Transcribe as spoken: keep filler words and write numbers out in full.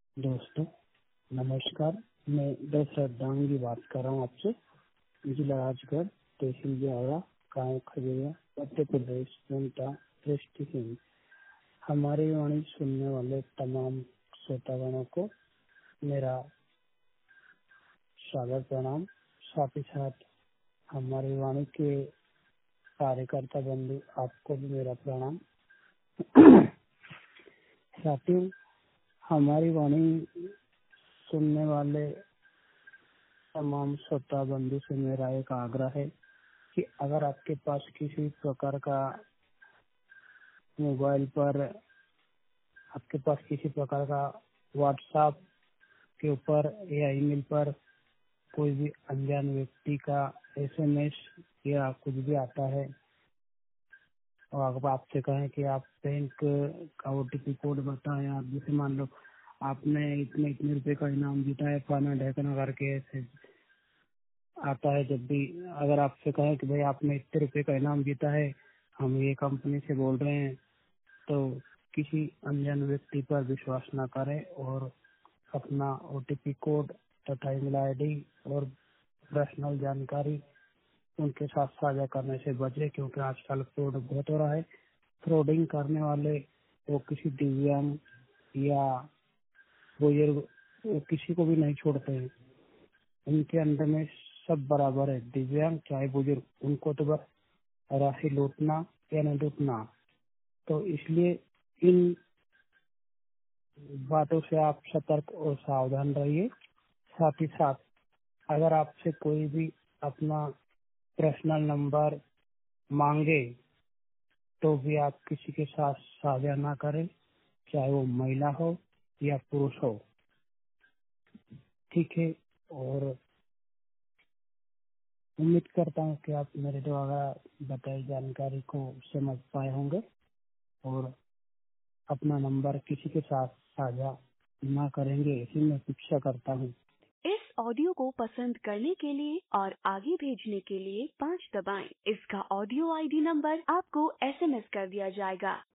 दोस्तों नमस्कार। मैं दशरथ डांगी बात कर रहा हूँ आपसे। जिला राजगढ़, तहसील ब्यावरा, गाँव खजूरिया, मध्य प्रदेश, जनता दृष्टि सिंह। हमारी वाणी सुनने वाले तमाम श्रोतागणों को मेरा सादर प्रणाम। साथ ही साथ हमारी वाणी के कार्यकर्ता बंधु आपको भी मेरा प्रणाम। साथियों, हमारी वाणी सुनने वाले तमाम श्रोता बंधु से मेरा एक आग्रह है कि अगर आपके पास किसी प्रकार का मोबाइल पर आपके पास किसी प्रकार का व्हाट्सएप के ऊपर या ईमेल पर कोई भी अनजान व्यक्ति का एसएमएस या कुछ भी आता है और अगर आपसे कहें कि आप बैंक का ओटीपी कोड बताएं, आप जैसे मान लो आपने इतने इतने रुपए का इनाम जीता है फलाना ढेकना करके ऐसे आता है। जब भी अगर आपसे कहें कि भाई आपने इतने रुपए का इनाम जीता है, हम ये कंपनी से बोल रहे हैं, तो किसी अनजान व्यक्ति पर विश्वास न करें और अपना ओटीपी कोड तथा ईमेल आईडी और पर्सनल जानकारी उनके साथ साझा करने से बचे, क्योंकि आजकल फ्रॉड बहुत हो रहा है। फ्रॉडिंग करने वाले वो किसी दिव्यांग या बुजुर्ग वो किसी को भी नहीं छोड़ते हैं। उनके अंदर में सब बराबर है, दिव्यांग चाहे बुजुर्ग, उनको तो बस राशि लूटना या नहीं लूटना। तो इसलिए इन बातों से आप सतर्क और सावधान रहिए। साथ ही साथ अगर आपसे कोई भी अपना पर्सनल नंबर मांगे तो भी आप किसी के साथ साझा ना करें, चाहे वो महिला हो या पुरुष हो। ठीक है। और उम्मीद करता हूँ कि आप मेरे द्वारा बताई जानकारी को समझ पाए होंगे और अपना नंबर किसी के साथ साझा ना करेंगे, ऐसी मैं अपेक्षा करता हूँ। इस ऑडियो को पसंद करने के लिए और आगे भेजने के लिए पाँच दबाएं। इसका ऑडियो आईडी नंबर आपको एसएमएस कर दिया जाएगा।